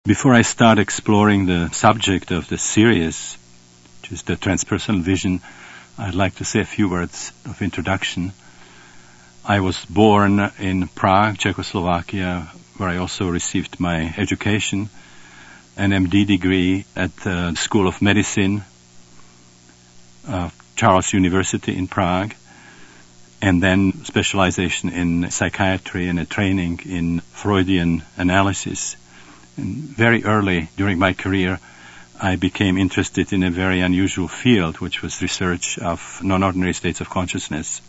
Before I start exploring the subject of the series, which is the transpersonal vision, I'd like to say a few words of introduction. I was born in Prague, Czechoslovakia, where I also received my education, an MD degree at the School of Medicine of Charles University in Prague, and then specialization in psychiatry and a training in Freudian analysis. And very early during my career, I became interested in a very unusual field, which was research of non-ordinary states of consciousness.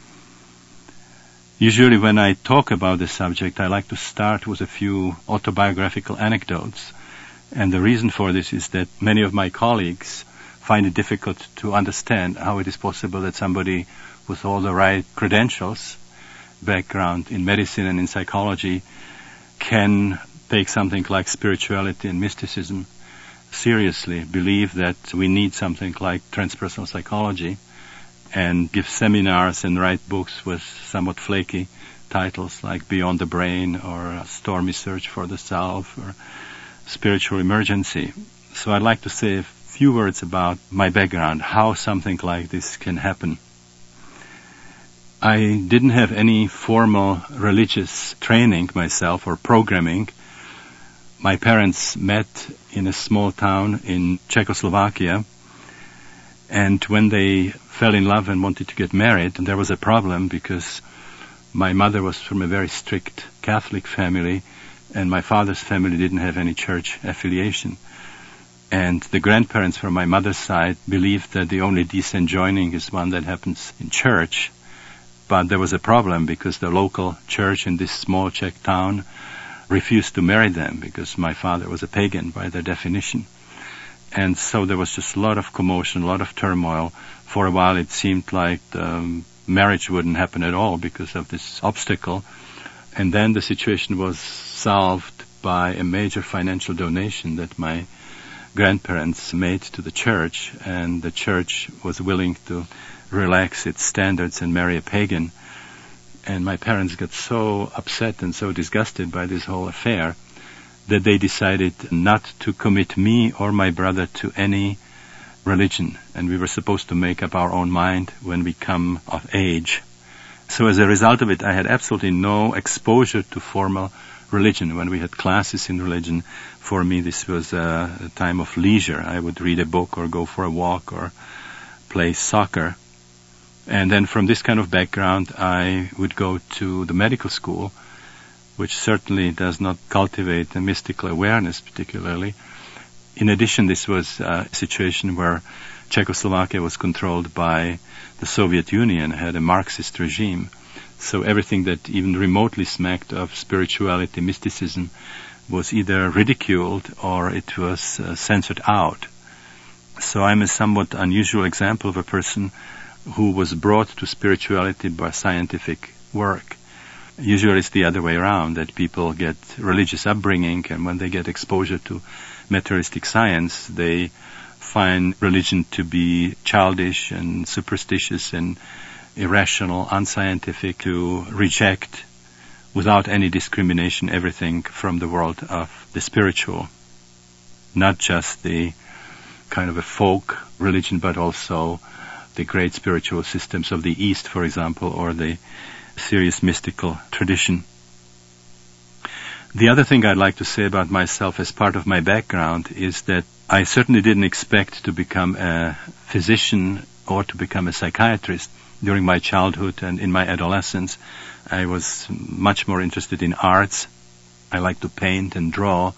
Usually when I talk about this subject, I like to start with a few autobiographical anecdotes. And the reason for this is that many of my colleagues find it difficult to understand how it is possible that somebody with all the right credentials, background in medicine and in psychology, can take something like spirituality and mysticism seriously, believe that we need something like transpersonal psychology, and give seminars and write books with somewhat flaky titles like Beyond the Brain or Stormy Search for the Self or Spiritual Emergency. So I'd like to say a few words about my background, how something like this can happen. I didn't have any formal religious training myself or programming. My parents met in a small town in Czechoslovakia, and when they fell in love and wanted to get married, there was a problem because my mother was from a very strict Catholic family, and my father's family didn't have any church affiliation. And the grandparents from my mother's side believed that the only decent joining is one that happens in church. But there was a problem because the local church in this small Czech town refused to marry them because my father was a pagan by their definition. And so there was just a lot of commotion, a lot of turmoil. For a while it seemed like marriage wouldn't happen at all because of this obstacle. And then the situation was solved by a major financial donation that my grandparents made to the church, and the church was willing to relax its standards and marry a pagan. And my parents got so upset and so disgusted by this whole affair that they decided not to commit me or my brother to any religion. And we were supposed to make up our own mind when we come of age. So as a result of it, I had absolutely no exposure to formal religion. When we had classes in religion, for me this was a time of leisure. I would read a book or go for a walk or play soccer. And then from this kind of background, I would go to the medical school, which certainly does not cultivate a mystical awareness particularly. In addition, this was a situation where Czechoslovakia was controlled by the Soviet Union, had a Marxist regime. So everything that even remotely smacked of spirituality, mysticism, was either ridiculed or it was censored out. So I'm a somewhat unusual example of a person who was brought to spirituality by scientific work. Usually it's the other way around, that people get religious upbringing, and when they get exposure to materialistic science, they find religion to be childish and superstitious and irrational, unscientific, to reject without any discrimination everything from the world of the spiritual. Not just the kind of a folk religion, but also the great spiritual systems of the East, for example, or the serious mystical tradition. The other thing I'd like to say about myself as part of my background is that I certainly didn't expect to become a physician or to become a psychiatrist. During my childhood and in my adolescence, I was much more interested in arts. I liked to paint and draw,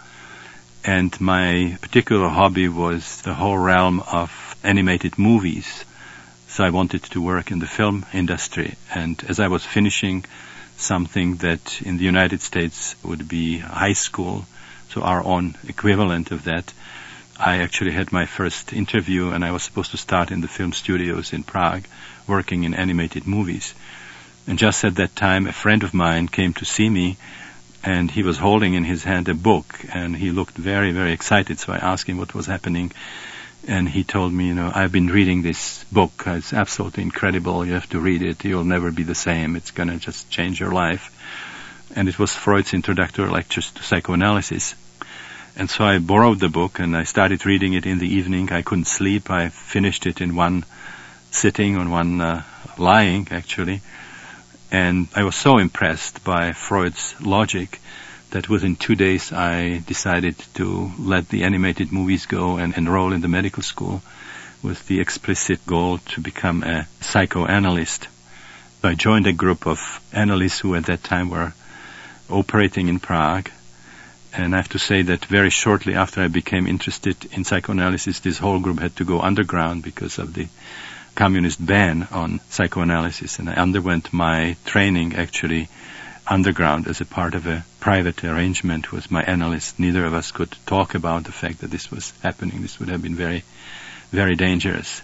and my particular hobby was the whole realm of animated movies. So I wanted to work in the film industry, and as I was finishing something that in the United States would be high school, so our own equivalent of that, I actually had my first interview, and I was supposed to start in the film studios in Prague, working in animated movies. And just at that time, a friend of mine came to see me, and he was holding in his hand a book, and he looked very, very excited, so I asked him what was happening. And he told me, I've been reading this book. It's absolutely incredible. You have to read it. You'll never be the same. It's going to just change your life. And it was Freud's introductory lectures to psychoanalysis. And so I borrowed the book and I started reading it in the evening. I couldn't sleep. I finished it in one sitting, on one lying, actually. And I was so impressed by Freud's logic that within 2 days I decided to let the animated movies go and enroll in the medical school with the explicit goal to become a psychoanalyst. I joined a group of analysts who at that time were operating in Prague. And I have to say that very shortly after I became interested in psychoanalysis, this whole group had to go underground because of the communist ban on psychoanalysis. And I underwent my training actually underground as a part of a private arrangement with my analyst. Neither of us could talk about the fact that this was happening. This would have been very, very dangerous.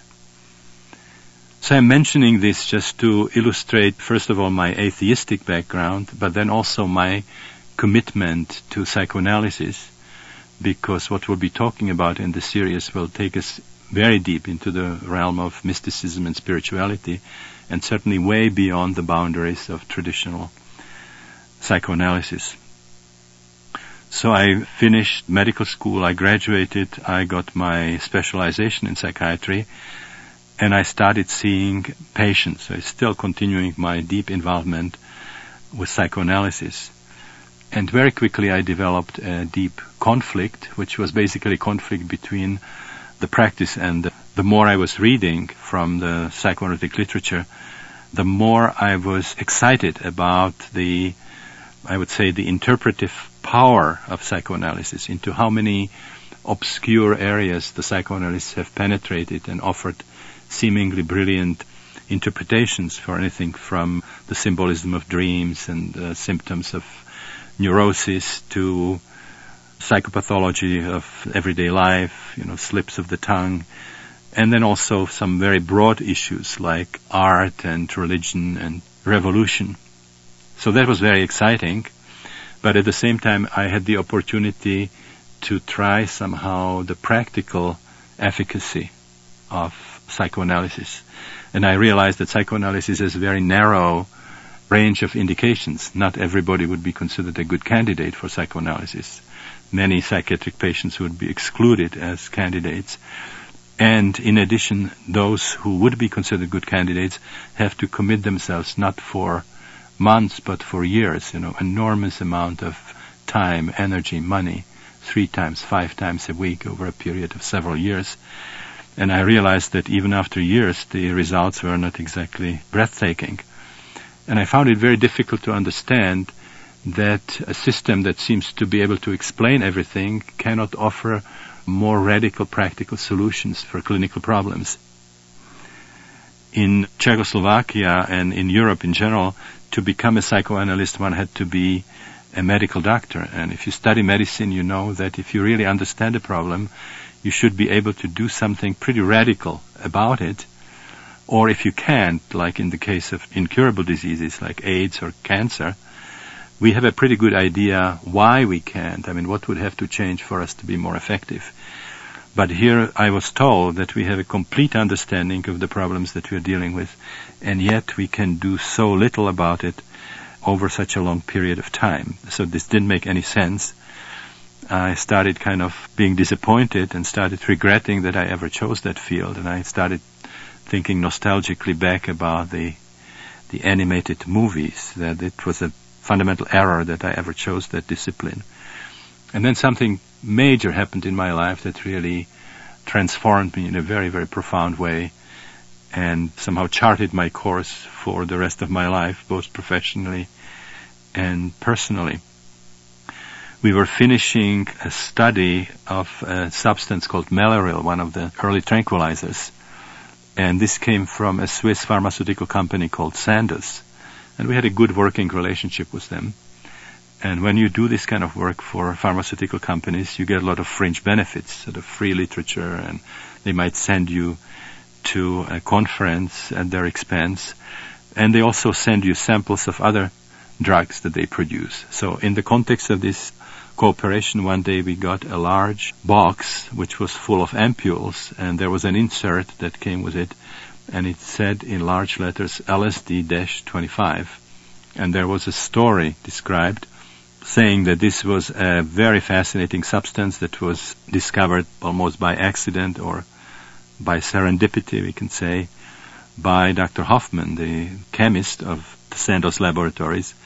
So I'm mentioning this just to illustrate, first of all, my atheistic background, but then also my commitment to psychoanalysis, because what we'll be talking about in this series will take us very deep into the realm of mysticism and spirituality, and certainly way beyond the boundaries of traditional psychoanalysis. So I finished medical school, I graduated, I got my specialization in psychiatry, and I started seeing patients. So I'm still continuing my deep involvement with psychoanalysis. And very quickly I developed a deep conflict, which was basically conflict between the practice and the more I was reading from the psychoanalytic literature, the more I was excited about the interpretive power of psychoanalysis, into how many obscure areas the psychoanalysts have penetrated and offered seemingly brilliant interpretations for anything from the symbolism of dreams and symptoms of neurosis to psychopathology of everyday life, slips of the tongue, and then also some very broad issues like art and religion and revolution. So that was very exciting, but at the same time I had the opportunity to try somehow the practical efficacy of psychoanalysis. And I realized that psychoanalysis has a very narrow range of indications. Not everybody would be considered a good candidate for psychoanalysis. Many psychiatric patients would be excluded as candidates. And in addition, those who would be considered good candidates have to commit themselves not for months but for years, enormous amount of time, energy, money, 3 times, 5 times a week over a period of several years. And I realized that even after years, the results were not exactly breathtaking. And I found it very difficult to understand that a system that seems to be able to explain everything cannot offer more radical practical solutions for clinical problems. In Czechoslovakia and in Europe in general, to become a psychoanalyst, one had to be a medical doctor. And if you study medicine, you know that if you really understand a problem, you should be able to do something pretty radical about it. Or if you can't, like in the case of incurable diseases like AIDS or cancer, we have a pretty good idea why we can't. What would have to change for us to be more effective? But here I was told that we have a complete understanding of the problems that we are dealing with, and yet we can do so little about it over such a long period of time. So this didn't make any sense. I started kind of being disappointed and started regretting that I ever chose that field, and I started thinking nostalgically back about the animated movies, that it was a fundamental error that I ever chose that discipline. And then something major happened in my life that really transformed me in a very, very profound way and somehow charted my course for the rest of my life, both professionally and personally. We were finishing a study of a substance called Mellaril, one of the early tranquilizers. And this came from a Swiss pharmaceutical company called Sandoz. And we had a good working relationship with them. And when you do this kind of work for pharmaceutical companies, you get a lot of fringe benefits, sort of free literature, and they might send you to a conference at their expense. And they also send you samples of other drugs that they produce. So in the context of this cooperation, one day we got a large box which was full of ampules, and there was an insert that came with it, and it said in large letters LSD-25. And there was a story described saying that this was a very fascinating substance that was discovered almost by accident or by serendipity, we can say, by Dr. Hoffman, the chemist of the Sandoz laboratories,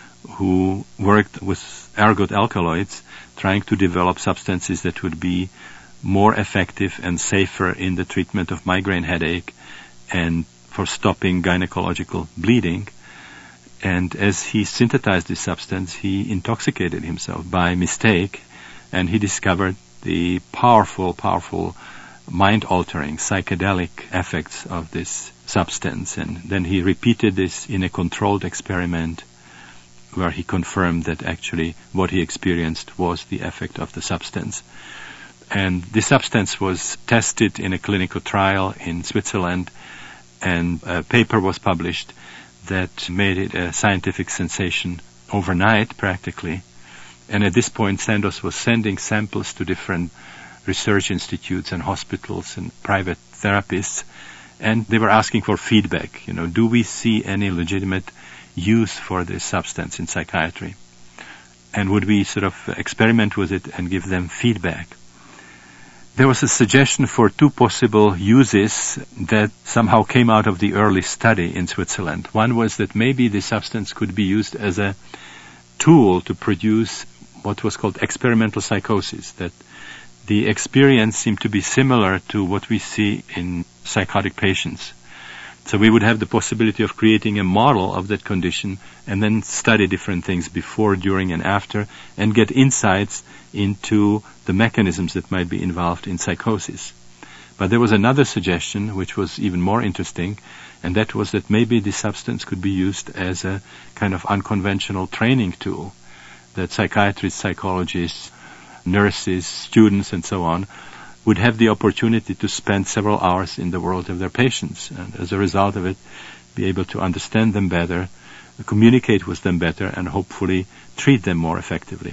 who worked with ergot alkaloids, trying to develop substances that would be more effective and safer in the treatment of migraine headache and for stopping gynecological bleeding. And as he synthesized this substance, he intoxicated himself by mistake, and he discovered the powerful mind-altering psychedelic effects of this substance. And then he repeated this in a controlled experiment where he confirmed that actually what he experienced was the effect of the substance. And this substance was tested in a clinical trial in Switzerland, and a paper was published that made it a scientific sensation overnight, practically. And at this point, Sandoz was sending samples to different research institutes and hospitals and private therapists, and they were asking for feedback. Do we see any legitimate use for this substance in psychiatry? And would we sort of experiment with it and give them feedback? There was a suggestion for 2 possible uses that somehow came out of the early study in Switzerland. One was that maybe the substance could be used as a tool to produce what was called experimental psychosis, that the experience seemed to be similar to what we see in psychotic patients. So we would have the possibility of creating a model of that condition and then study different things before, during, and after, and get insights into the mechanisms that might be involved in psychosis. But there was another suggestion which was even more interesting, and that was that maybe the substance could be used as a kind of unconventional training tool, that psychiatrists, psychologists, nurses, students, and so on would have the opportunity to spend several hours in the world of their patients, and as a result of it, be able to understand them better, communicate with them better, and hopefully treat them more effectively.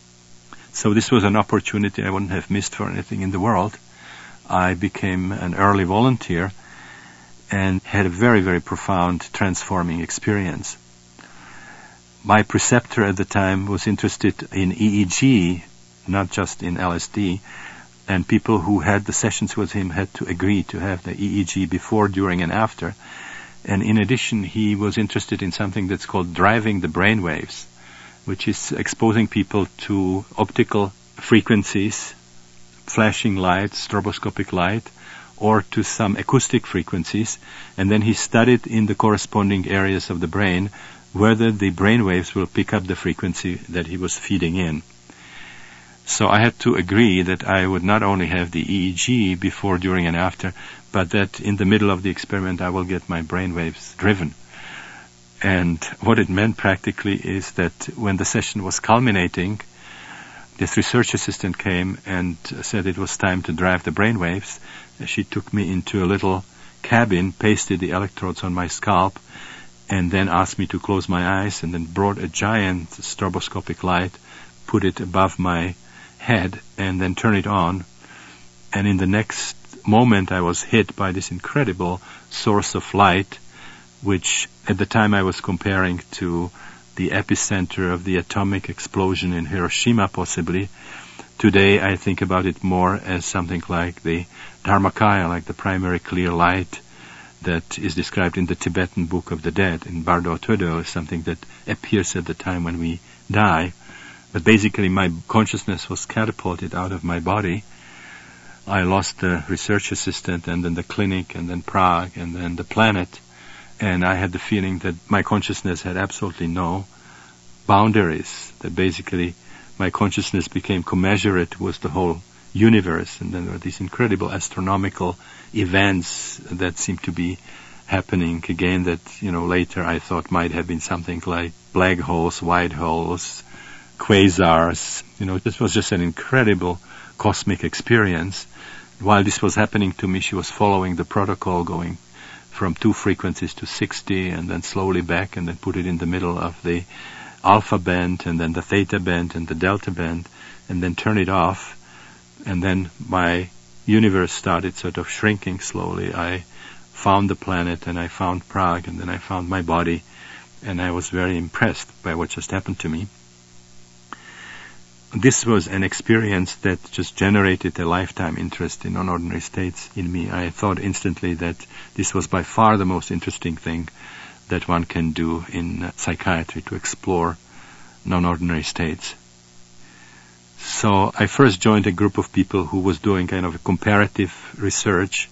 So this was an opportunity I wouldn't have missed for anything in the world. I became an early volunteer and had a very, very profound transforming experience. My preceptor at the time was interested in EEG, not just in LSD, and people who had the sessions with him had to agree to have the EEG before, during, and after. And in addition, he was interested in something that's called driving the brain waves, which is exposing people to optical frequencies, flashing light, stroboscopic light, or to some acoustic frequencies. And then he studied in the corresponding areas of the brain whether the brain waves will pick up the frequency that he was feeding in. So I had to agree that I would not only have the EEG before, during, and after, but that in the middle of the experiment I will get my brain waves driven. And what it meant practically is that when the session was culminating, this research assistant came and said it was time to drive the brain waves. She took me into a little cabin, pasted the electrodes on my scalp, and then asked me to close my eyes, and then brought a giant stroboscopic light, put it above my head, and then turn it on. And in the next moment I was hit by this incredible source of light, which at the time I was comparing to the epicenter of the atomic explosion in Hiroshima, possibly. Today I think about it more as something like the Dharmakaya, like the primary clear light that is described in the Tibetan Book of the Dead, in Bardo Thodol, is something that appears at the time when we die. But basically my consciousness was catapulted out of my body. I lost the research assistant, and then the clinic, and then Prague, and then the planet. And I had the feeling that my consciousness had absolutely no boundaries, that basically my consciousness became commensurate with the whole universe. And then there were these incredible astronomical events that seemed to be happening again that, later I thought might have been something like black holes, white holes, quasars. This was just an incredible cosmic experience. While this was happening to me, she was following the protocol, going from 2 frequencies to 60, and then slowly back, and then put it in the middle of the alpha band, and then the theta band, and the delta band, and then turn it off. And then my universe started sort of shrinking slowly. I found the planet, and I found Prague, and then I found my body, and I was very impressed by what just happened to me. this was an experience that just generated a lifetime interest in non-ordinary states in me. I thought instantly that this was by far the most interesting thing that one can do in psychiatry, to explore non-ordinary states. So I first joined a group of people who was doing kind of a comparative research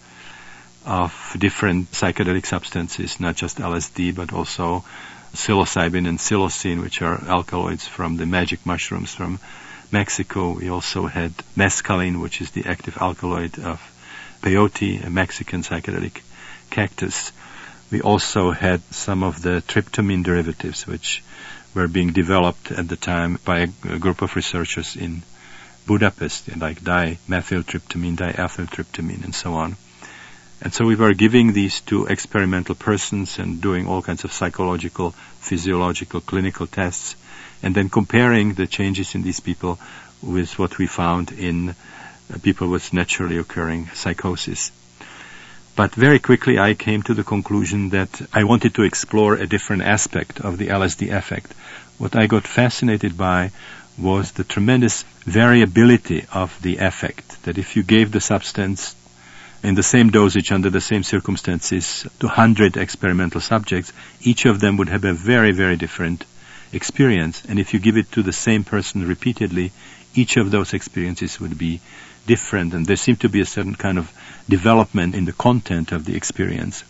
of different psychedelic substances, not just LSD, but also psilocybin and psilocin, which are alkaloids from the magic mushrooms from Mexico. We also had mescaline, which is the active alkaloid of peyote, a Mexican psychedelic cactus. We also had some of the tryptamine derivatives, which were being developed at the time by a group of researchers in Budapest, like dimethyltryptamine, diethyltryptamine, and so on. And so we were giving these to experimental persons and doing all kinds of psychological, physiological, clinical tests, and then comparing the changes in these people with what we found in people with naturally occurring psychosis. But very quickly I came to the conclusion that I wanted to explore a different aspect of the LSD effect. What I got fascinated by was the tremendous variability of the effect, that if you gave the substance in the same dosage under the same circumstances to 100 experimental subjects, each of them would have a very, very different experience. And if you give it to the same person repeatedly, each of those experiences would be different, and there seemed to be a certain kind of development in the content of the experience.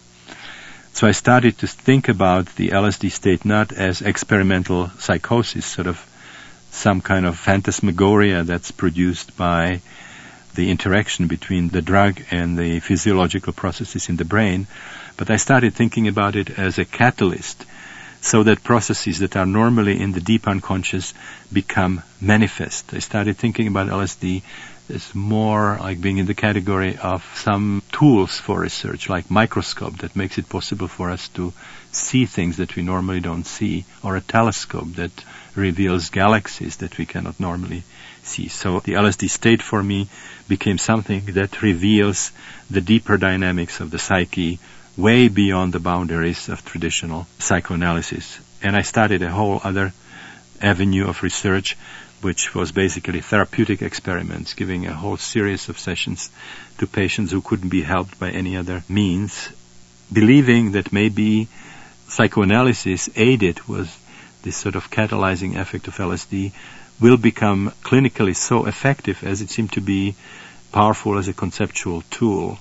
So I started to think about the LSD state not as experimental psychosis, sort of some kind of phantasmagoria that's produced by the interaction between the drug and the physiological processes in the brain, but I started thinking about it as a catalyst, so that processes that are normally in the deep unconscious become manifest. I started thinking about LSD as more like being in the category of some tools for research, like microscope that makes it possible for us to see things that we normally don't see, or a telescope that reveals galaxies that we cannot normally see. So the LSD state for me became something that reveals the deeper dynamics of the psyche way beyond the boundaries of traditional psychoanalysis. And I started a whole other avenue of research, which was basically therapeutic experiments, giving a whole series of sessions to patients who couldn't be helped by any other means, believing that maybe psychoanalysis, aided with this sort of catalyzing effect of LSD, will become clinically so effective as it seemed to be powerful as a conceptual tool.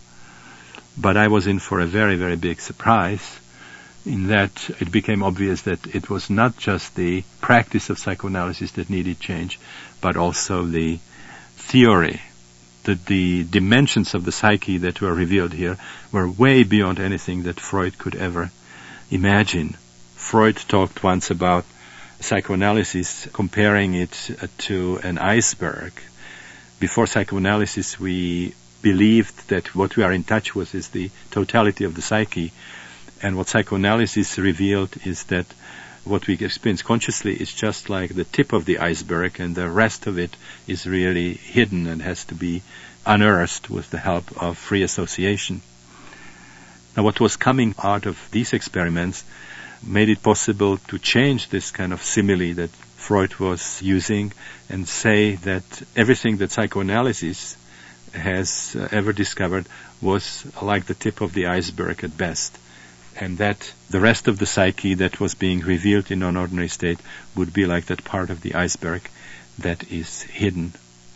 But I was in for a very, very big surprise, in that it became obvious that it was not just the practice of psychoanalysis that needed change, but also the theory, that the dimensions of the psyche that were revealed here were way beyond anything that Freud could ever imagine. Freud talked once about psychoanalysis, comparing it to an iceberg. Before psychoanalysis, we believed that what we are in touch with is the totality of the psyche, and what psychoanalysis revealed is that what we experience consciously is just like the tip of the iceberg, and the rest of it is really hidden and has to be unearthed with the help of free association. Now, what was coming out of these experiments made it possible to change this kind of simile that Freud was using and say that everything that psychoanalysis has ever discovered was like the tip of the iceberg at best, and that the rest of the psyche that was being revealed in non-ordinary state would be like that part of the iceberg that is hidden.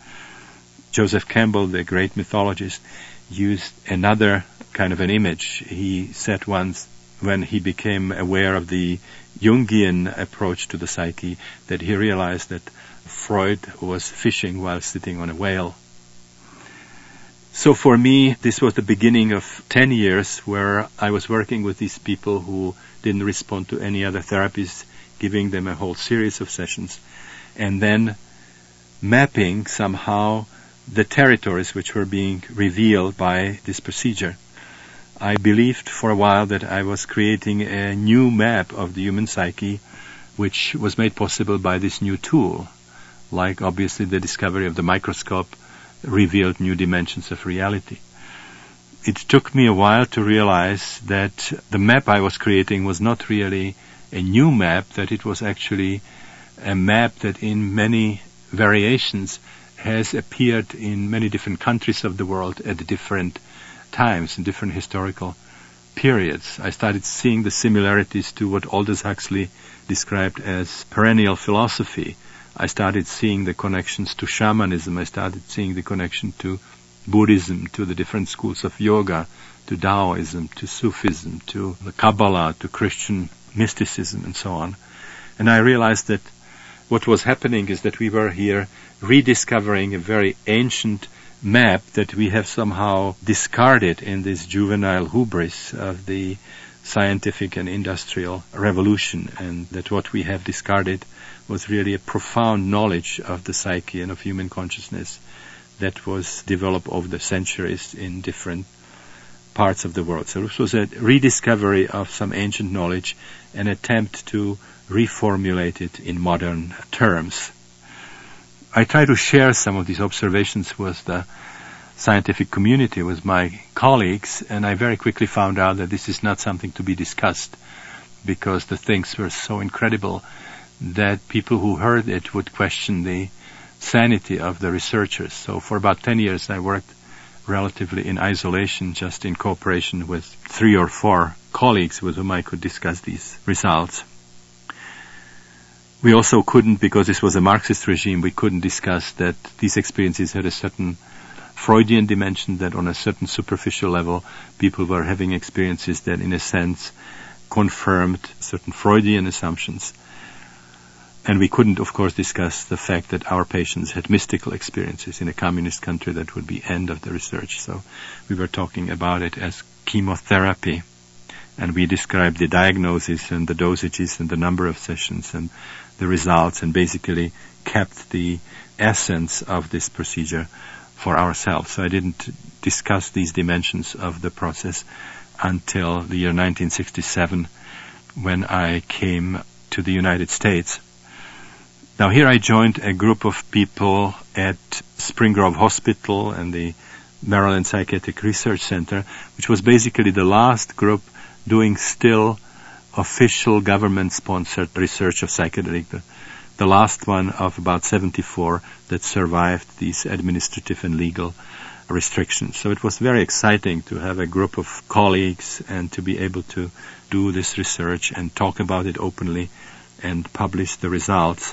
Joseph Campbell, the great mythologist, used another kind of an image. He said once, when he became aware of the Jungian approach to the psyche, that he realized that Freud was fishing while sitting on a whale. So for me, this was the beginning of 10 years where I was working with these people who didn't respond to any other therapies, giving them a whole series of sessions, and then mapping somehow the territories which were being revealed by this procedure. I believed for a while that I was creating a new map of the human psyche, which was made possible by this new tool, like obviously the discovery of the microscope revealed new dimensions of reality. It took me a while to realize that the map I was creating was not really a new map, that it was actually a map that in many variations has appeared in many different countries of the world at different times, in different historical periods. I started seeing the similarities to what Aldous Huxley described as perennial philosophy. I started seeing the connections to shamanism. I started seeing the connection to Buddhism, to the different schools of yoga, to Taoism, to Sufism, to the Kabbalah, to Christian mysticism, and so on. And I realized that what was happening is that we were here rediscovering a very ancient map that we have somehow discarded in this juvenile hubris of the scientific and industrial revolution, and that what we have discarded was really a profound knowledge of the psyche and of human consciousness that was developed over the centuries in different parts of the world. So this was a rediscovery of some ancient knowledge, an attempt to reformulate it in modern terms. I try to share some of these observations with the scientific community, with my colleagues, and I very quickly found out that this is not something to be discussed, because the things were so incredible that people who heard it would question the sanity of the researchers. So for about 10 years I worked relatively in isolation, just in cooperation with 3 or 4 colleagues with whom I could discuss these results. We also couldn't, because this was a Marxist regime, we couldn't discuss that these experiences had a certain Freudian dimension, that on a certain superficial level people were having experiences that in a sense confirmed certain Freudian assumptions. And we couldn't, of course, discuss the fact that our patients had mystical experiences. In a communist country, that would be end of the research. So we were talking about it as chemotherapy. And we described the diagnosis and the dosages and the number of sessions and the results, and basically kept the essence of this procedure for ourselves. So I didn't discuss these dimensions of the process until the year 1967, when I came to the United States. Now here I joined a group of people at Spring Grove Hospital and the Maryland Psychiatric Research Center, which was basically the last group doing still official government-sponsored research of psychedelic, the last one of about 74 that survived these administrative and legal restrictions. So it was very exciting to have a group of colleagues and to be able to do this research and talk about it openly and publish the results.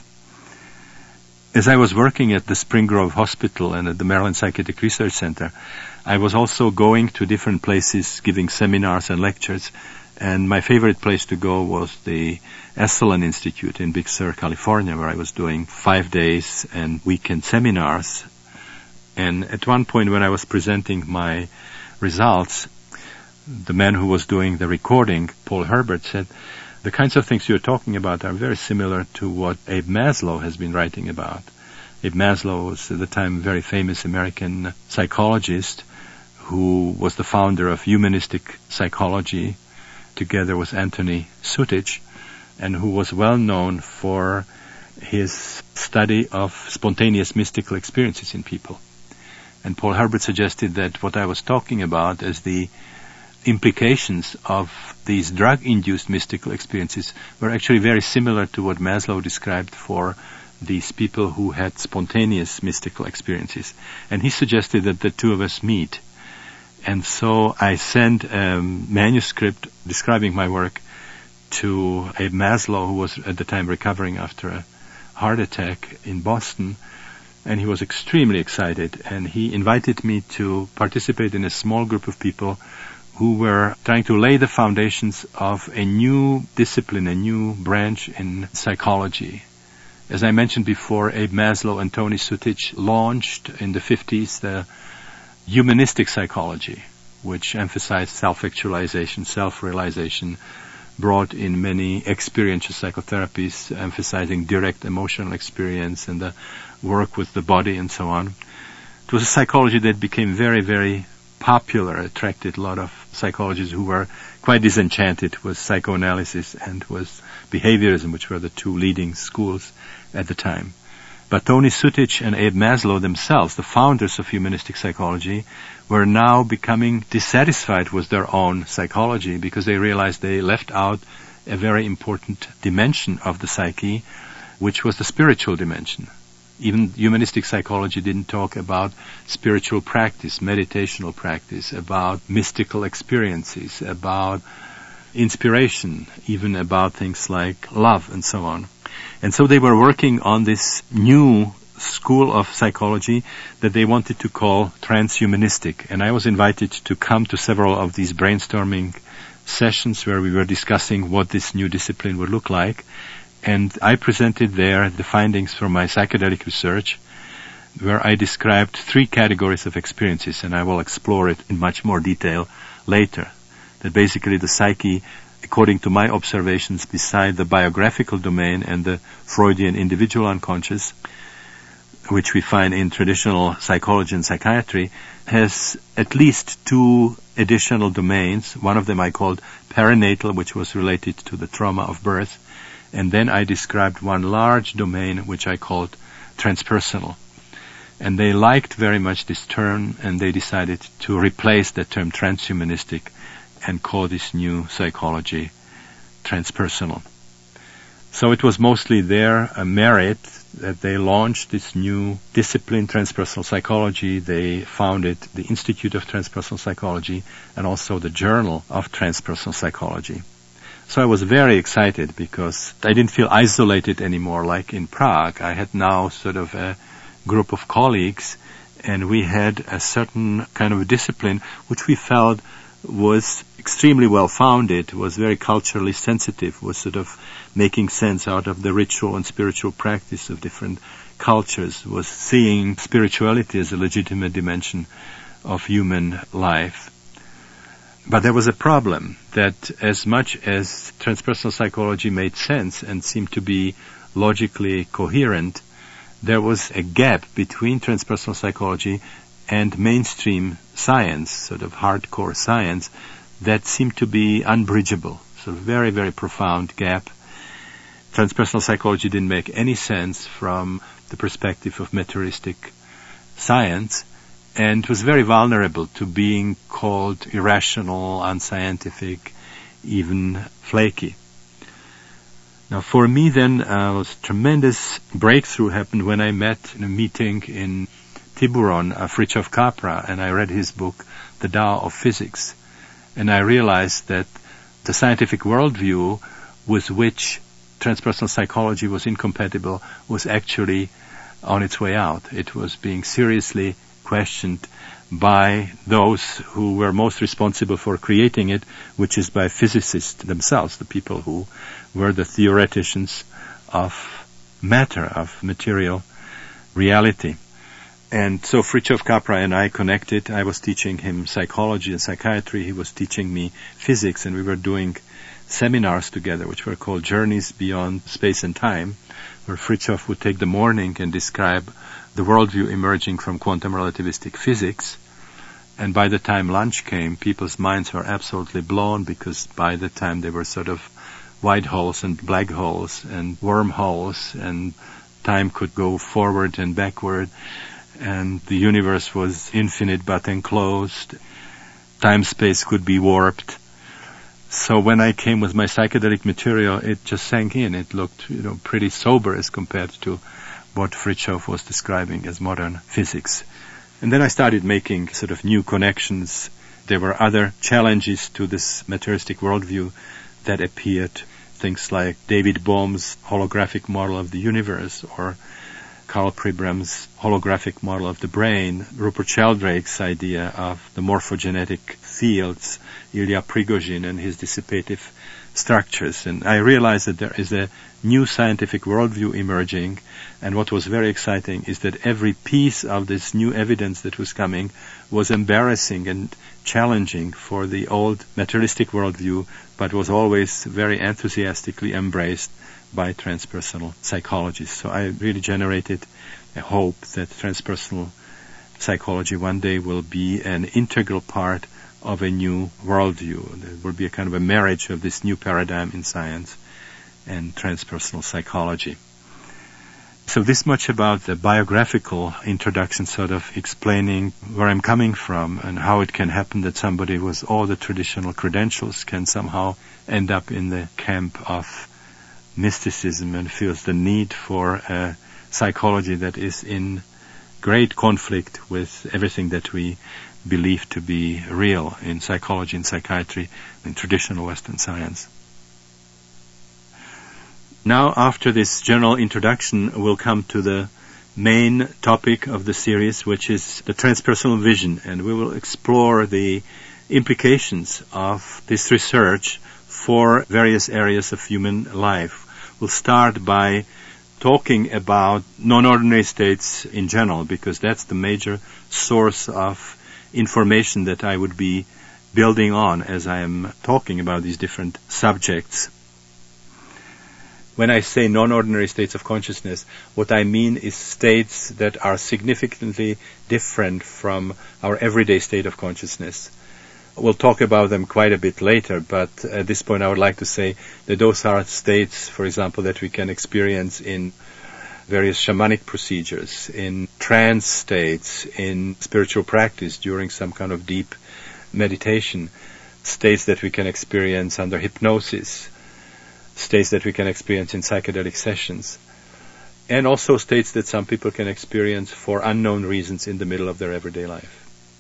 As I was working at the Spring Grove Hospital and at the Maryland Psychiatric Research Center, I was also going to different places, giving seminars and lectures, and my favorite place to go was the Esalen Institute in Big Sur, California, where I was doing 5 days and weekend seminars. And at one point when I was presenting my results, the man who was doing the recording, Paul Herbert, said, "The kinds of things you're talking about are very similar to what Abe Maslow has been writing about." Abe Maslow was at the time a very famous American psychologist who was the founder of humanistic psychology together with Anthony Sutich, and who was well known for his study of spontaneous mystical experiences in people. And Paul Herbert suggested that what I was talking about as the implications of these drug-induced mystical experiences were actually very similar to what Maslow described for these people who had spontaneous mystical experiences. And he suggested that the two of us meet. And so I sent a manuscript describing my work to Abe Maslow, who was at the time recovering after a heart attack in Boston, and he was extremely excited, and he invited me to participate in a small group of people who were trying to lay the foundations of a new discipline, a new branch in psychology. As I mentioned before, Abe Maslow and Tony Sutich launched in the 50s the humanistic psychology, which emphasized self-actualization, self-realization, brought in many experiential psychotherapies, emphasizing direct emotional experience and the work with the body and so on. It was a psychology that became very, very popular, attracted a lot of psychologists who were quite disenchanted with psychoanalysis and with behaviorism, which were the two leading schools at the time. But Tony Sutich and Abe Maslow themselves, the founders of humanistic psychology, were now becoming dissatisfied with their own psychology because they realized they left out a very important dimension of the psyche, which was the spiritual dimension. Even humanistic psychology didn't talk about spiritual practice, meditational practice, about mystical experiences, about inspiration, even about things like love and so on. And so they were working on this new school of psychology that they wanted to call transhumanistic. And I was invited to come to several of these brainstorming sessions where we were discussing what this new discipline would look like. And I presented there the findings from my psychedelic research, where I described 3 categories of experiences, and I will explore it in much more detail later. That basically the psyche, according to my observations, beside the biographical domain and the Freudian individual unconscious, which we find in traditional psychology and psychiatry, has at least 2 additional domains. One of them I called perinatal, which was related to the trauma of birth. And then I described one large domain, which I called transpersonal. And they liked very much this term, and they decided to replace the term transhumanistic and call this new psychology transpersonal. So it was mostly their merit that they launched this new discipline, transpersonal psychology. They founded the Institute of Transpersonal Psychology and also the Journal of Transpersonal Psychology. So I was very excited because I didn't feel isolated anymore like in Prague. I had now sort of a group of colleagues, and we had a certain kind of a discipline which we felt was extremely well founded, was very culturally sensitive, was sort of making sense out of the ritual and spiritual practice of different cultures, was seeing spirituality as a legitimate dimension of human life. But there was a problem, that as much as transpersonal psychology made sense and seemed to be logically coherent, there was a gap between transpersonal psychology and mainstream science, sort of hardcore science, that seemed to be unbridgeable. So a very, very profound gap. Transpersonal psychology didn't make any sense from the perspective of materialistic science, and was very vulnerable to being called irrational, unscientific, even flaky. Now for me then, a tremendous breakthrough happened when I met in a meeting in Tiburon, Fritjof Capra, and I read his book, The Tao of Physics. And I realized that the scientific worldview with which transpersonal psychology was incompatible was actually on its way out. It was being seriously questioned by those who were most responsible for creating it, which is by physicists themselves, the people who were the theoreticians of matter, of material reality. And so Fritjof Capra and I connected. I was teaching him psychology and psychiatry. He was teaching me physics, and we were doing seminars together, which were called Journeys Beyond Space and Time, where Fritjof would take the morning and describe the worldview emerging from quantum relativistic physics. And by the time lunch came, people's minds were absolutely blown, because by the time they were sort of white holes and black holes and wormholes, and time could go forward and backward, and the universe was infinite but enclosed. Time-space could be warped. So when I came with my psychedelic material, it just sank in. It looked, pretty sober as compared to what Fritjof was describing as modern physics. And then I started making sort of new connections. There were other challenges to this materialistic worldview that appeared. Things like David Bohm's holographic model of the universe, or Karl Pribram's holographic model of the brain, Rupert Sheldrake's idea of the morphogenetic fields, Ilya Prigozhin and his dissipative structures. And I realized that there is a new scientific worldview emerging, and what was very exciting is that every piece of this new evidence that was coming was embarrassing and challenging for the old materialistic worldview, but was always very enthusiastically embraced by transpersonal psychologists. So I really generated a hope that transpersonal psychology one day will be an integral part of a new worldview. There will be a kind of a marriage of this new paradigm in science and transpersonal psychology. So this much about the biographical introduction, sort of explaining where I'm coming from and how it can happen that somebody with all the traditional credentials can somehow end up in the camp of mysticism and feels the need for a psychology that is in great conflict with everything that we believe to be real in psychology and psychiatry, in traditional Western science. Now, after this general introduction, we'll come to the main topic of the series, which is the transpersonal vision, and we will explore the implications of this research for various areas of human life. We'll start by talking about non-ordinary states in general, because that's the major source of information that I would be building on as I am talking about these different subjects. When I say non-ordinary states of consciousness, what I mean is states that are significantly different from our everyday state of consciousness. We'll talk about them quite a bit later, but at this point I would like to say that those are states, for example, that we can experience in various shamanic procedures, in trance states, in spiritual practice during some kind of deep meditation, states that we can experience under hypnosis, states that we can experience in psychedelic sessions, and also states that some people can experience for unknown reasons in the middle of their everyday life.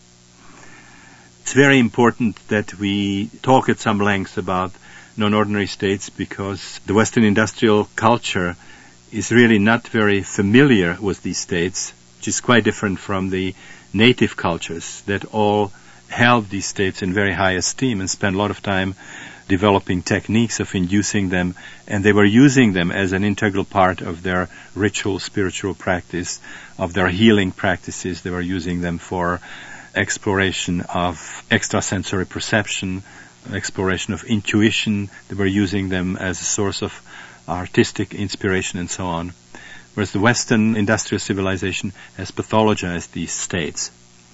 It's very important that we talk at some length about non-ordinary states, because the Western industrial culture is really not very familiar with these states, which is quite different from the native cultures that all held these states in very high esteem and spent a lot of time developing techniques of inducing them, and they were using them as an integral part of their ritual spiritual practice, of their healing practices. They were using them for exploration of extrasensory perception, exploration of intuition. They were using them as a source of artistic inspiration and so on. Whereas the Western industrial civilization has pathologized these states.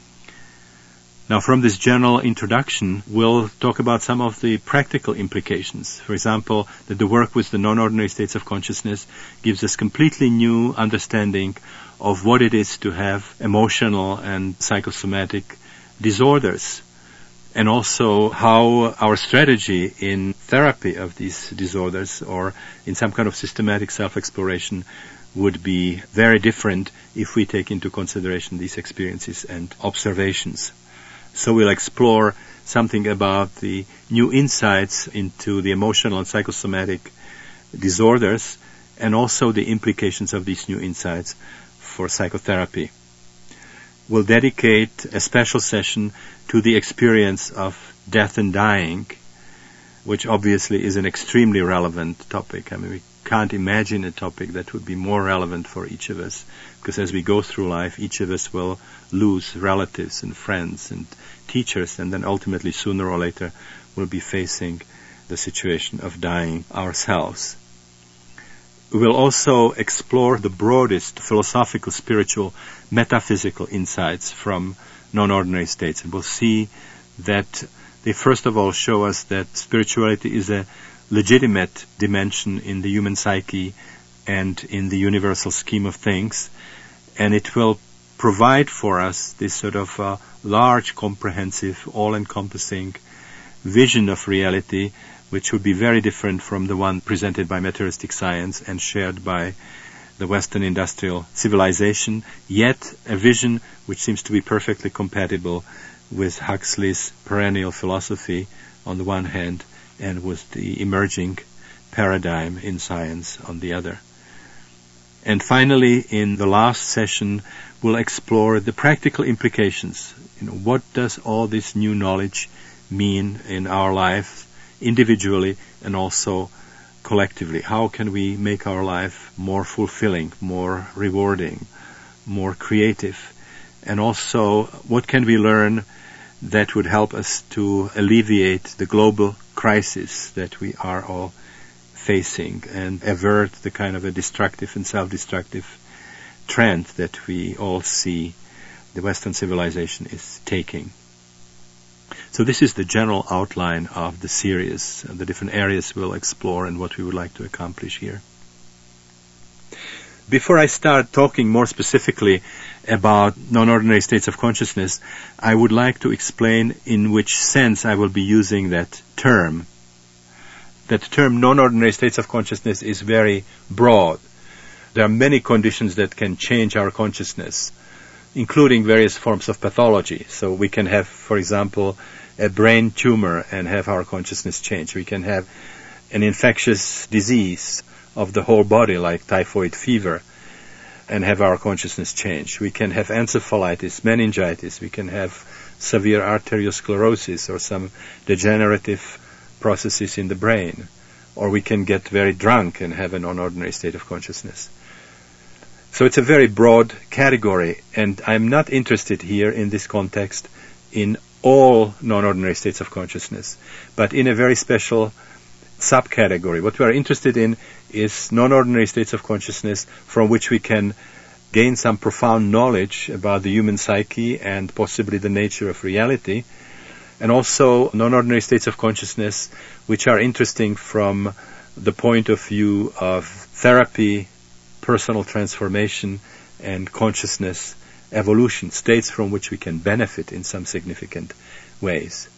Now, from this general introduction, we'll talk about some of the practical implications. For example, that the work with the non-ordinary states of consciousness gives us completely new understanding of what it is to have emotional and psychosomatic disorders, and also how our strategy in therapy of these disorders or in some kind of systematic self-exploration would be very different if we take into consideration these experiences and observations. So we'll explore something about the new insights into the emotional and psychosomatic disorders, and also the implications of these new insights for psychotherapy. We'll dedicate a special session to the experience of death and dying, which obviously is an extremely relevant topic. I mean, we can't imagine a topic that would be more relevant for each of us, because as we go through life, each of us will lose relatives and friends and teachers, and then ultimately, sooner or later, we'll be facing the situation of dying ourselves. We will also explore the broadest philosophical, spiritual, metaphysical insights from non-ordinary states, and we'll see that they first of all show us that spirituality is a legitimate dimension in the human psyche and in the universal scheme of things, and it will provide for us this sort of large, comprehensive, all-encompassing vision of reality, which would be very different from the one presented by materialistic science and shared by the Western industrial civilization, yet a vision which seems to be perfectly compatible with Huxley's perennial philosophy on the one hand, and with the emerging paradigm in science on the other. And finally, in the last session, we'll explore the practical implications. What does all this new knowledge mean in our life, individually and also collectively? How can we make our life more fulfilling, more rewarding, more creative? And also, what can we learn that would help us to alleviate the global crisis that we are all facing and avert the kind of a destructive and self-destructive trend that we all see the Western civilization is taking. So this is the general outline of the series, the different areas we'll explore and what we would like to accomplish here. Before I start talking more specifically about non-ordinary states of consciousness, I would like to explain in which sense I will be using that term. That term non-ordinary states of consciousness is very broad. There are many conditions that can change our consciousness, including various forms of pathology. So we can have, for example, a brain tumor and have our consciousness change. We can have an infectious disease of the whole body, like typhoid fever, and have our consciousness change. We can have encephalitis, meningitis. We can have severe arteriosclerosis or some degenerative processes in the brain. Or we can get very drunk and have a non-ordinary state of consciousness. So it's a very broad category, and I'm not interested here in this context in all non-ordinary states of consciousness, but in a very special subcategory. What we are interested in is non-ordinary states of consciousness from which we can gain some profound knowledge about the human psyche and possibly the nature of reality, and also non-ordinary states of consciousness which are interesting from the point of view of therapy, personal transformation, and consciousness evolution, states from which we can benefit in some significant ways.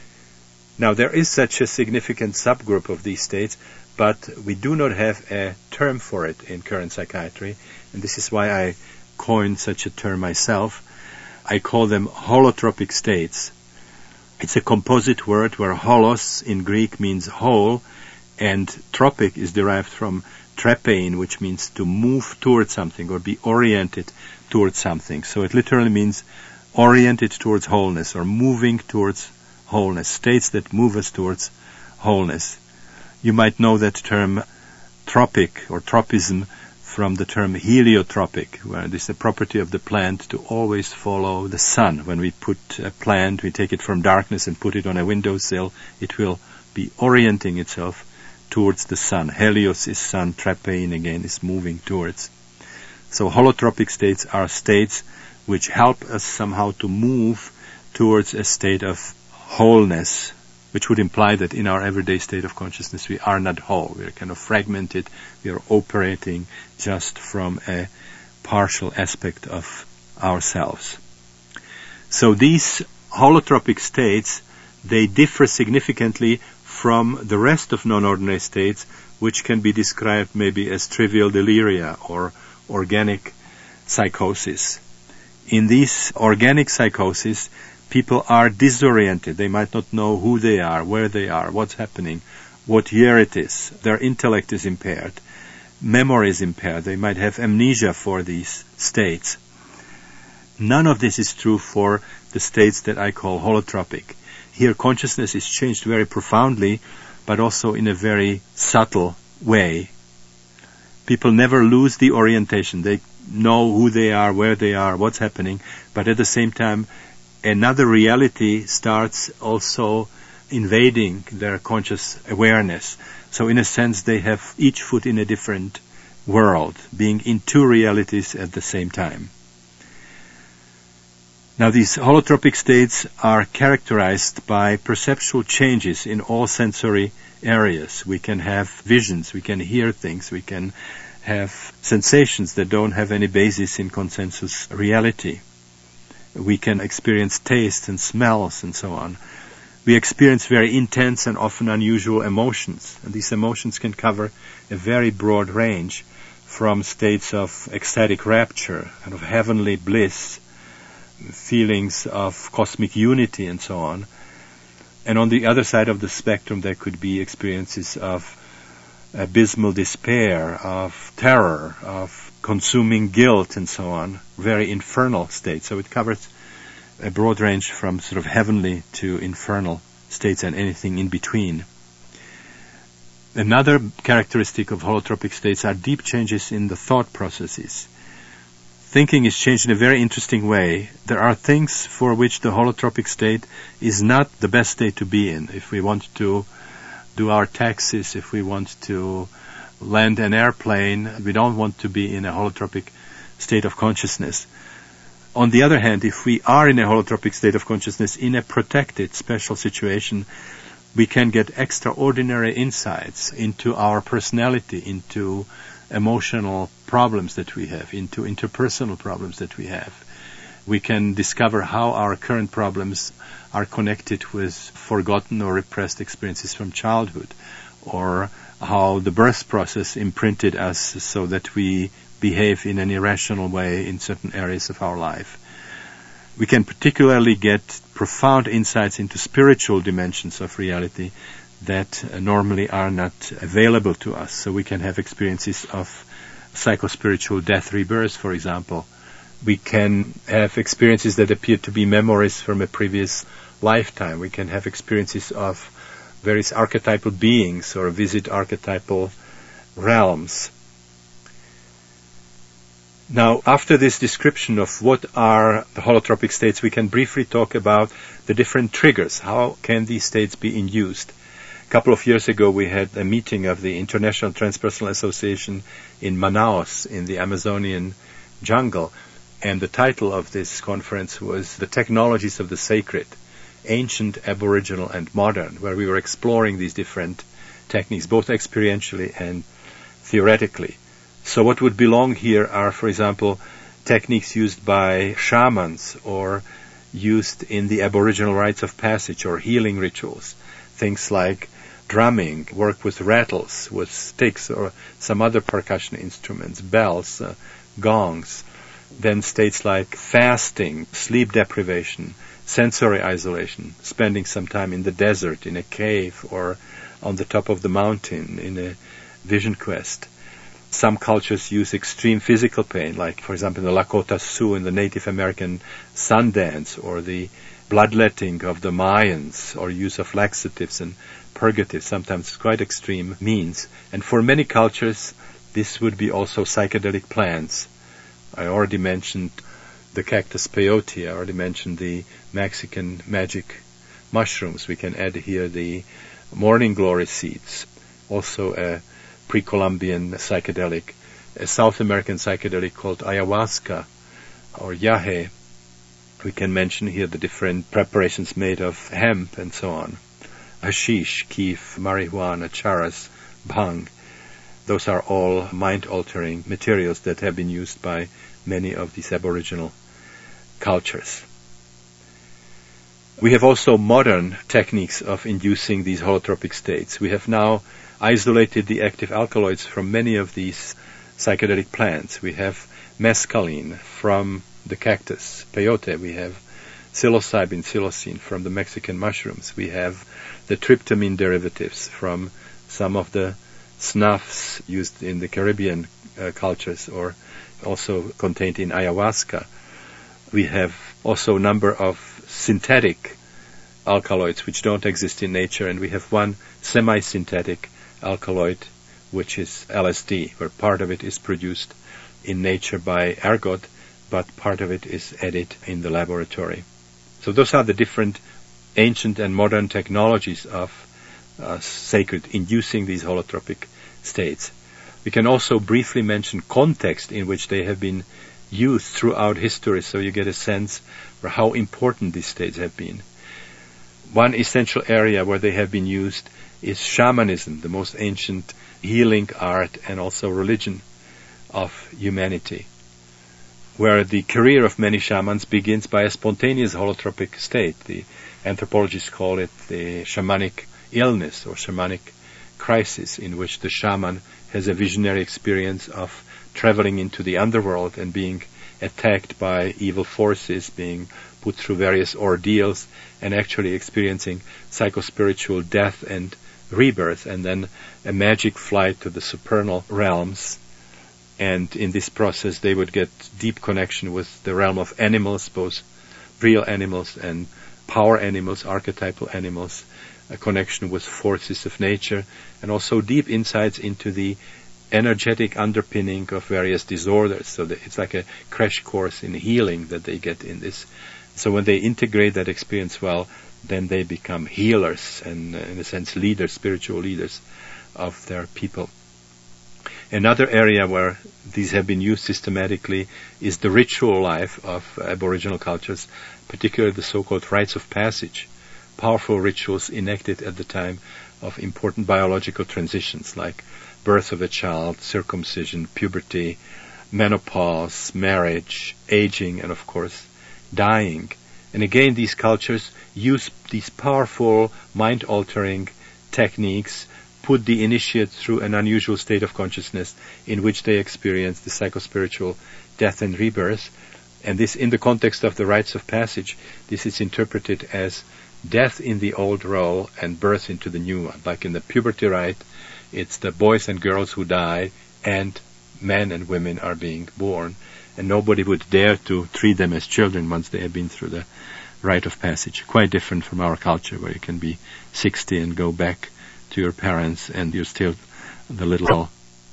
Now, there is such a significant subgroup of these states, but we do not have a term for it in current psychiatry, and this is why I coined such a term myself. I call them holotropic states. It's a composite word where holos in Greek means whole, and tropic is derived from trepein, which means to move towards something or be oriented towards something. So it literally means oriented towards wholeness or moving towards wholeness, states that move us towards wholeness. You might know that term tropic or tropism from the term heliotropic, where it is the property of the plant to always follow the sun. When we put a plant, we take it from darkness and put it on a windowsill, it will be orienting itself towards the sun. Helios is sun, trepein again is moving towards. So holotropic states are states which help us somehow to move towards a state of wholeness, which would imply that in our everyday state of consciousness we are not whole. We are kind of fragmented. We are operating just from a partial aspect of ourselves. So these holotropic states, they differ significantly from the rest of non-ordinary states, which can be described maybe as trivial deliria or organic psychosis. In these organic psychosis, people are disoriented. They might not know who they are, where they are, what's happening, what year it is. Their intellect is impaired. Memory is impaired. They might have amnesia for these states. None of this is true for the states that I call holotropic. Here consciousness is changed very profoundly, but also in a very subtle way. People never lose the orientation. They know who they are, where they are, what's happening, but at the same time, another reality starts also invading their conscious awareness. So in a sense, they have each foot in a different world, being in two realities at the same time. Now, these holotropic states are characterized by perceptual changes in all sensory areas. We can have visions, we can hear things, we can have sensations that don't have any basis in consensus reality. We can experience tastes and smells and so on. We experience very intense and often unusual emotions, and these emotions can cover a very broad range from states of ecstatic rapture and of heavenly bliss, feelings of cosmic unity and so on. And on the other side of the spectrum there could be experiences of abysmal despair, of terror, of consuming guilt and so on, very infernal states. So it covers a broad range from sort of heavenly to infernal states and anything in between. Another characteristic of holotropic states are deep changes in the thought processes. Thinking is changed in a very interesting way. There are things for which the holotropic state is not the best state to be in. If we want to do our taxes, if we want to land an airplane, we don't want to be in a holotropic state of consciousness. On the other hand, if we are in a holotropic state of consciousness in a protected, special situation, we can get extraordinary insights into our personality, into emotional problems that we have, into interpersonal problems that we have. We can discover how our current problems are connected with forgotten or repressed experiences from childhood, or how the birth process imprinted us so that we behave in an irrational way in certain areas of our life. We can particularly get profound insights into spiritual dimensions of reality that normally are not available to us. So we can have experiences of psychospiritual death rebirth, for example. We can have experiences that appear to be memories from a previous lifetime. We can have experiences of various archetypal beings or visit archetypal realms. Now, after this description of what are the holotropic states, we can briefly talk about the different triggers. How can these states be induced? A couple of years ago, we had a meeting of the International Transpersonal Association in Manaus, in the Amazonian jungle, and the title of this conference was The Technologies of the Sacred, Ancient, Aboriginal, and Modern, where we were exploring these different techniques, both experientially and theoretically. So what would belong here are, for example, techniques used by shamans or used in the Aboriginal rites of passage or healing rituals. Things like drumming, work with rattles, with sticks or some other percussion instruments, bells, gongs. Then states like fasting, sleep deprivation, sensory isolation, spending some time in the desert, in a cave, or on the top of the mountain in a vision quest. Some cultures use extreme physical pain, like, for example, the Lakota Sioux in the Native American sun dance, or the bloodletting of the Mayans, or use of laxatives and purgatives, sometimes quite extreme means. And for many cultures, this would be also psychedelic plants. I already mentioned the cactus peyote. I already mentioned the Mexican magic mushrooms. We can add here the morning glory seeds, also a pre-Columbian psychedelic, a South American psychedelic called ayahuasca or yahe. We can mention here the different preparations made of hemp and so on. Hashish, keef, marijuana, charas, bhang. Those are all mind-altering materials that have been used by many of these Aboriginal cultures. We have also modern techniques of inducing these holotropic states. We have now isolated the active alkaloids from many of these psychedelic plants. We have mescaline from the cactus peyote. We have psilocybin, psilocin from the Mexican mushrooms. We have the tryptamine derivatives from some of the snuffs used in the Caribbean cultures, or also contained in ayahuasca. We have also a number of synthetic alkaloids which don't exist in nature, and we have one semi-synthetic alkaloid, which is LSD, where part of it is produced in nature by ergot, but part of it is added in the laboratory. So those are the different ancient and modern technologies of sacred inducing these holotropic states. We can also briefly mention context in which they have been used throughout history, so you get a sense for how important these states have been. One essential area where they have been used is shamanism, the most ancient healing art and also religion of humanity, where the career of many shamans begins by a spontaneous holotropic state. The anthropologists call it the shamanic illness or shamanic crisis, in which the shaman has a visionary experience of traveling into the underworld and being attacked by evil forces, being put through various ordeals, and actually experiencing psychospiritual death and rebirth, and then a magic flight to the supernal realms. And in this process, they would get deep connection with the realm of animals, both real animals and power animals, archetypal animals, a connection with forces of nature, and also deep insights into the energetic underpinning of various disorders. So it's like a crash course in healing that they get in this. So when they integrate that experience well, then they become healers and, in a sense, leaders, spiritual leaders of their people. Another area where these have been used systematically is the ritual life of Aboriginal cultures, particularly the so-called rites of passage, powerful rituals enacted at the time of important biological transitions like birth of a child, circumcision, puberty, menopause, marriage, aging, and of course, dying. And again, these cultures use these powerful, mind-altering techniques put the initiate through an unusual state of consciousness in which they experience the psychospiritual death and rebirth. And this, in the context of the rites of passage, this is interpreted as death in the old role and birth into the new one. Like in the puberty rite, it's the boys and girls who die, and men and women are being born, and nobody would dare to treat them as children once they have been through the rite of passage. Quite different from our culture, where you can be 60 and go back to your parents and you're still the little